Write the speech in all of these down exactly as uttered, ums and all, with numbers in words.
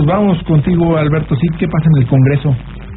vamos contigo, Alberto Cid. ¿Qué pasa en el Congreso?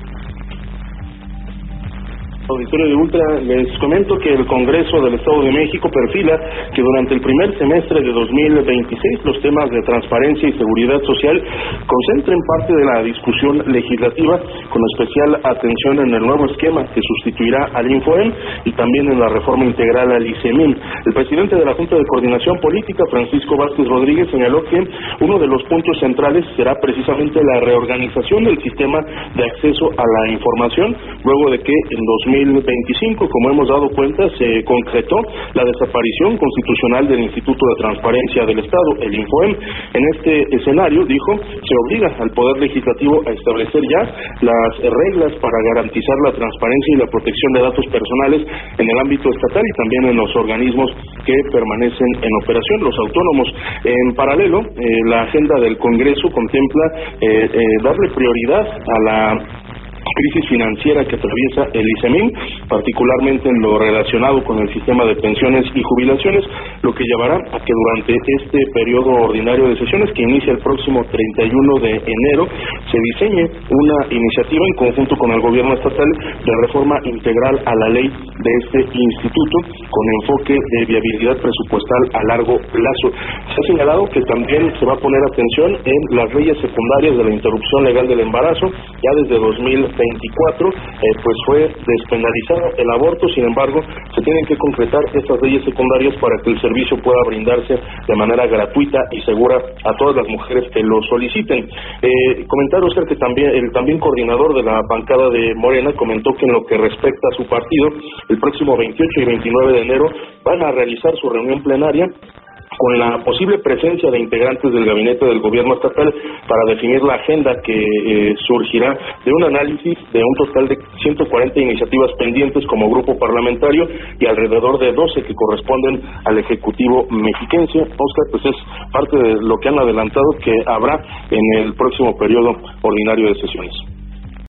Auditorio de Ultra, les comento que el Congreso del Estado de México perfila que durante el primer semestre de dos mil veintiséis los temas de transparencia y seguridad social concentren parte de la discusión legislativa, con especial atención en el nuevo esquema que sustituirá al INFOEM y también en la reforma integral al ICEMIN. El presidente de la Junta de Coordinación Política, Francisco Vázquez Rodríguez, señaló que uno de los puntos centrales será precisamente la reorganización del sistema de acceso a la información, luego de que en dos mil veinticinco, como hemos dado cuenta, se concretó la desaparición constitucional del Instituto de Transparencia del Estado, el INFOEM. En este escenario, dijo, se obliga al Poder Legislativo a establecer ya las reglas para garantizar la transparencia y la protección de datos personales en el ámbito estatal y también en los organismos que permanecen en operación, los autónomos. En paralelo, eh, la agenda del Congreso contempla eh, eh, darle prioridad a la crisis financiera que atraviesa el ICEMIN, particularmente en lo relacionado con el sistema de pensiones y jubilaciones, lo que llevará a que durante este periodo ordinario de sesiones, que inicia el próximo treinta y uno de enero, se diseñe una iniciativa en conjunto con el gobierno estatal de reforma integral a la ley de este instituto, con enfoque de viabilidad presupuestal a largo plazo. Se ha señalado que también se va a poner atención en las leyes secundarias de la interrupción legal del embarazo. Ya desde dos mil veinticuatro eh, pues fue despenalizado el aborto. Sin embargo, se tienen que concretar estas leyes secundarias para que el servicio pueda brindarse de manera gratuita y segura a todas las mujeres que lo soliciten. Eh, comentar, Oscar, que también el también coordinador de la bancada de Morena comentó que en lo que respecta a su partido, el próximo veintiocho y veintinueve de enero van a realizar su reunión plenaria con la posible presencia de integrantes del gabinete del gobierno estatal para definir la agenda que eh, surgirá de un análisis de un total de ciento cuarenta iniciativas pendientes como grupo parlamentario y alrededor de doce que corresponden al Ejecutivo mexiquense. Oscar, pues es parte de lo que han adelantado que habrá en el próximo periodo ordinario de sesiones.